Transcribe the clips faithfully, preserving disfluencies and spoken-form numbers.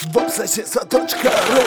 веб-сосиса точка ру.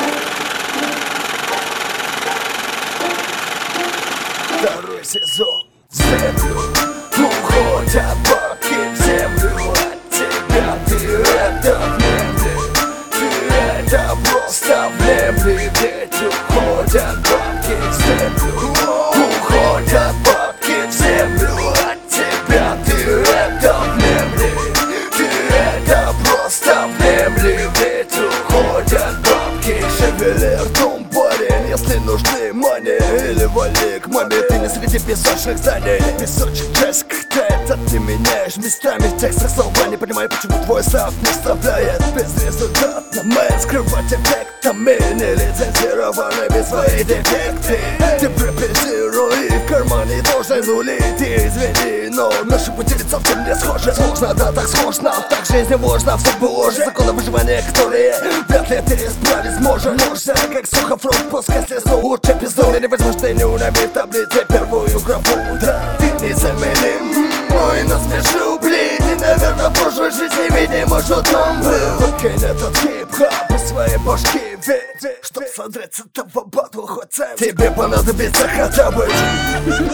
Второй сезон. В землю уходят бабки, в землю от тебя. Ты это внемли, ты это просто внемли. Ведь уходят бабки в землю, уходят бабки в землю от тебя. Ты это внемли, ты это просто внемли. Ведь уходят бабки. Шевели ртом, парень, если нужны мани. Или вали к маме, ты не среди песочных зданий. Песочек джесс катает, а ты меняешь местами в текстах слова. Не понимаю, почему твой саунд не вставляет безрезультатно. Мэн скрывать эффектами нелицензированными свои дефекты. Ты пропизируй, в кармане должны нули. Ты извини, но наши пути ведь совсем не схожи. Сложно, да, так сложно, так жизни можно. Все было же законы выживания, которые вряд ли ты исправить сможешь. Можно, как сухофрукт, пускай слезу лучше безумие. Не возьмешь ты не унови в таблице первую графу. Да, ты незаменим, мой насмешу, блин. Ты, наверное, в прошлой жизни, видимо, жутом был. Выкинь этот хип-хоп из своей башки, ведь чтоб содрать с этого батла хоть цент, тебе понадобится хотя бы